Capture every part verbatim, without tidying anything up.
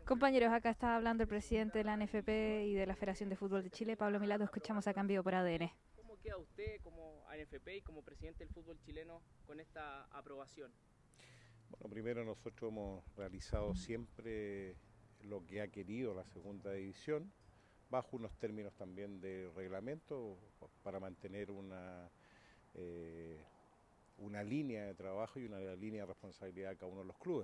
Compañeros, acá está hablando el presidente de la N F P y de la Federación de Fútbol de Chile, Pablo Milato. Escuchamos acá en vivo por A D N. ¿Cómo queda usted como A N F P y como presidente del fútbol chileno con esta aprobación? Bueno, primero nosotros hemos realizado siempre lo que ha querido la segunda división, bajo unos términos también de reglamento, para mantener una, eh, una línea de trabajo y una línea de responsabilidad de cada uno de los clubes.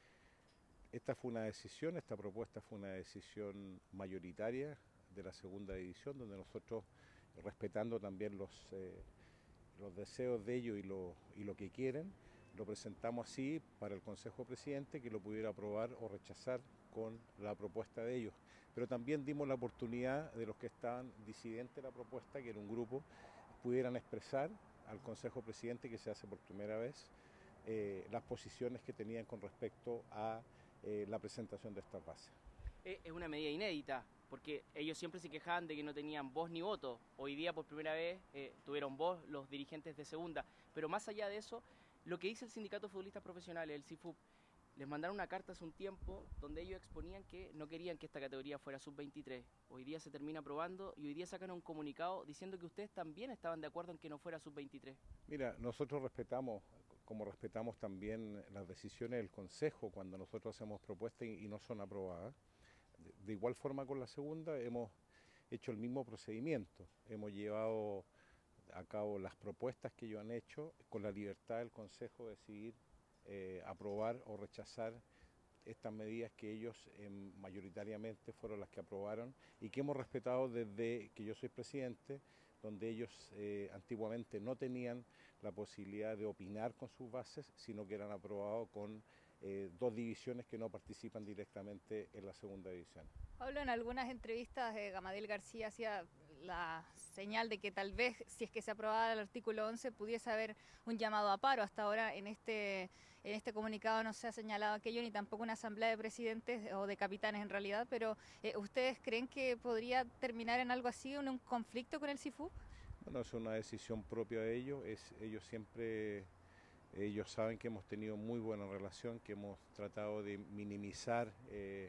Esta fue una decisión, esta propuesta fue una decisión mayoritaria de la segunda división, donde nosotros, respetando también los, eh, los deseos de ellos y lo, y lo que quieren, lo presentamos así para el Consejo Presidente, que lo pudiera aprobar o rechazar con la propuesta de ellos. Pero también dimos la oportunidad de los que estaban disidentes de la propuesta, que era un grupo, pudieran expresar al Consejo Presidente, que se hace por primera vez, eh, las posiciones que tenían con respecto a eh, la presentación de esta base. Es una medida inédita, porque ellos siempre se quejaban de que no tenían voz ni voto. Hoy día por primera vez eh, tuvieron voz los dirigentes de segunda. Pero más allá de eso, lo que dice el Sindicato de Futbolistas Profesionales, el S I F U P, les mandaron una carta hace un tiempo donde ellos exponían que no querían que esta categoría fuera sub veintitrés. Hoy día se termina aprobando y hoy día sacan un comunicado diciendo que ustedes también estaban de acuerdo en que no fuera sub veintitrés. Mira, nosotros respetamos, como respetamos también las decisiones del Consejo cuando nosotros hacemos propuestas y no son aprobadas. De igual forma con la segunda hemos hecho el mismo procedimiento, hemos llevado a cabo las propuestas que ellos han hecho con la libertad del Consejo de decidir eh, aprobar o rechazar estas medidas que ellos eh, mayoritariamente fueron las que aprobaron y que hemos respetado desde que yo soy presidente, donde ellos eh, antiguamente no tenían la posibilidad de opinar con sus bases, sino que eran aprobados con eh, dos divisiones que no participan directamente en la segunda división. Pablo, en algunas entrevistas eh, Gamadiel García hacía la señal de que tal vez, si es que se aprobaba el artículo once, pudiese haber un llamado a paro. Hasta ahora en este, en este comunicado no se ha señalado aquello, ni tampoco una asamblea de presidentes o de capitanes en realidad, pero eh, ¿ustedes creen que podría terminar en algo así, en un conflicto con el S I F U P? Bueno, es una decisión propia de ellos, es, ellos siempre, ellos saben que hemos tenido muy buena relación, que hemos tratado de minimizar eh,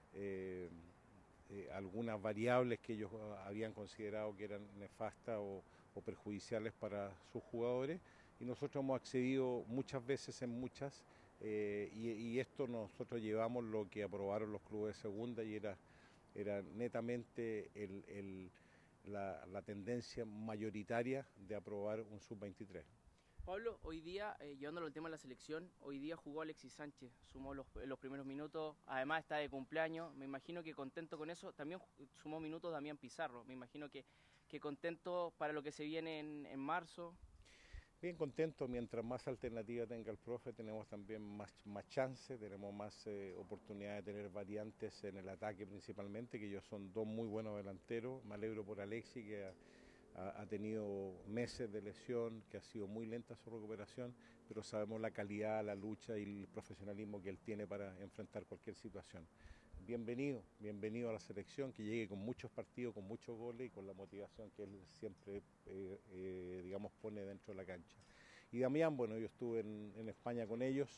eh, eh, algunas variables que ellos habían considerado que eran nefastas o, o perjudiciales para sus jugadores, y nosotros hemos accedido muchas veces en muchas, eh, y, y esto nosotros llevamos lo que aprobaron los clubes de segunda y era, era netamente el, el La, la tendencia mayoritaria de aprobar un sub veintitrés. Pablo, hoy día, eh, llevándolo al tema de la selección, hoy día jugó Alexis Sánchez, sumó los, los primeros minutos, además está de cumpleaños, me imagino que contento con eso, también sumó minutos Damián Pizarro, me imagino que, que contento para lo que se viene en, en marzo. Bien contento, mientras más alternativa tenga el profe, tenemos también más, más chance, tenemos más eh, oportunidad de tener variantes en el ataque principalmente, que ellos son dos muy buenos delanteros. Me alegro por Alexis, que ha, ha, ha tenido meses de lesión, que ha sido muy lenta su recuperación, pero sabemos la calidad, la lucha y el profesionalismo que él tiene para enfrentar cualquier situación. Bienvenido, bienvenido a la selección, que llegue con muchos partidos, con muchos goles y con la motivación que él siempre, eh, eh, digamos, pone dentro de la cancha. Y Damián, bueno, yo estuve en, en España con ellos,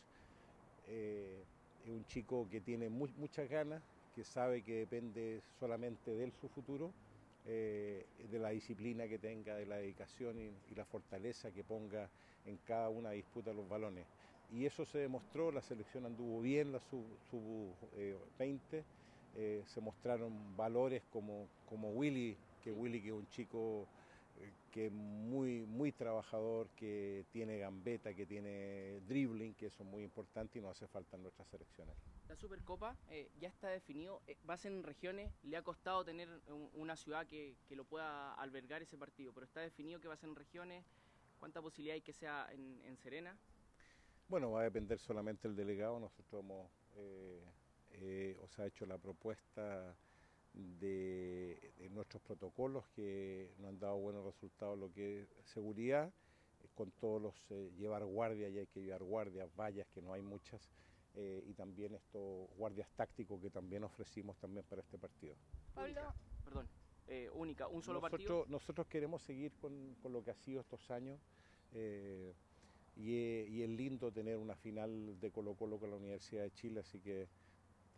eh, es un chico que tiene muy, muchas ganas, que sabe que depende solamente de él su futuro, eh, de la disciplina que tenga, de la dedicación y, y la fortaleza que ponga en cada una disputa de los balones. Y eso se demostró, la selección anduvo bien, la sub veinte, eh, se mostraron valores como, como Willy, que Willy que es un chico eh, que es muy, muy trabajador, que tiene gambeta, que tiene dribbling, que eso es muy importante y nos hace falta en nuestras selecciones. La Supercopa eh, ya está definido, eh, va a ser en regiones, le ha costado tener un, una ciudad que, que lo pueda albergar ese partido, pero está definido que va a ser en regiones. ¿Cuánta posibilidad hay que sea en, en Serena? Bueno, va a depender solamente del delegado. Nosotros hemos, eh, eh, os ha hecho la propuesta de, de nuestros protocolos que nos han dado buenos resultados, lo que es seguridad, eh, con todos los, eh, llevar guardias, y hay que llevar guardias, vallas, que no hay muchas, eh, y también estos guardias tácticos que también ofrecimos también para este partido. Pablo. Única, perdón, eh, única, un solo nosotros, partido. Nosotros queremos seguir con, con lo que ha sido estos años. Eh, Y es, y es lindo tener una final de Colo Colo con la Universidad de Chile, así que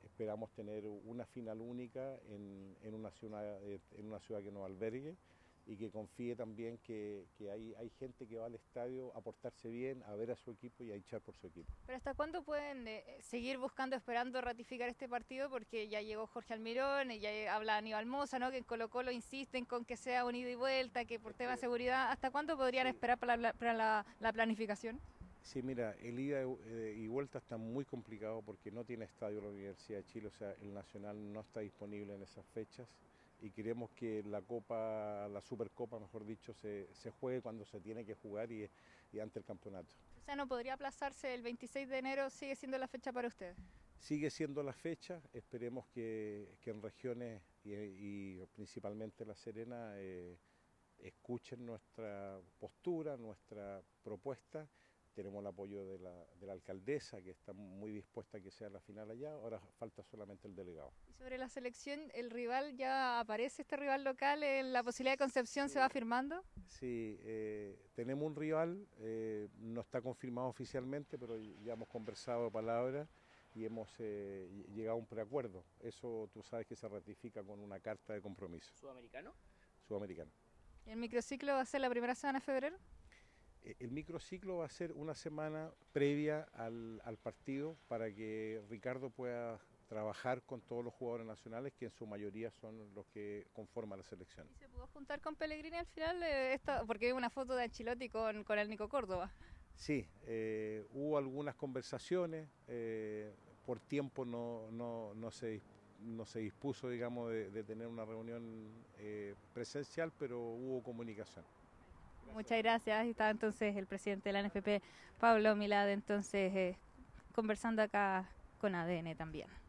esperamos tener una final única en, en, una, ciudad, en una ciudad que nos albergue y que confíe también que, que hay, hay gente que va al estadio a portarse bien, a ver a su equipo y a hinchar por su equipo. ¿Pero hasta cuándo pueden eh, seguir buscando, esperando ratificar este partido? Porque ya llegó Jorge Almirón, y ya habla Aníbal Mosa, ¿no? Que en Colo Colo insisten con que sea un ida y vuelta, que por tema de seguridad. ¿Hasta cuándo podrían sí. esperar para, la, para la, la planificación? Sí, mira, el ida y vuelta está muy complicado porque no tiene estadio la Universidad de Chile, o sea, el Nacional no está disponible en esas fechas. Y queremos que la Copa, la Supercopa, mejor dicho, se, se juegue cuando se tiene que jugar y, y ante el campeonato. O sea, ¿no podría aplazarse el veintiséis de enero? ¿Sigue siendo la fecha para ustedes? Sigue siendo la fecha, esperemos que, que en regiones y, y principalmente La Serena eh, escuchen nuestra postura, nuestra propuesta. Tenemos el apoyo de la, de la alcaldesa, que está muy dispuesta a que sea la final allá, ahora falta solamente el delegado. Y sobre la selección, ¿el rival ya aparece, este rival local, en la posibilidad de Concepción sí. se va firmando? Sí, eh, tenemos un rival, eh, no está confirmado oficialmente, pero ya hemos conversado de palabras y hemos eh, llegado a un preacuerdo. Eso tú sabes que se ratifica con una carta de compromiso. ¿Sudamericano? Sudamericano. ¿Y el microciclo va a ser la primera semana de febrero? El microciclo va a ser una semana previa al, al partido para que Ricardo pueda trabajar con todos los jugadores nacionales, que en su mayoría son los que conforman la selección. ¿Y se pudo juntar con Pellegrini al final? Eh, esta, porque hay una foto de Ancelotti con, con el Nico Córdoba. Sí, eh, hubo algunas conversaciones, eh, por tiempo no, no, no, se, no se dispuso, digamos, de, de tener una reunión eh, presencial, pero hubo comunicación. Muchas gracias. Estaba entonces el presidente de la N F P, Pablo Milad, entonces eh, conversando acá con A D N también.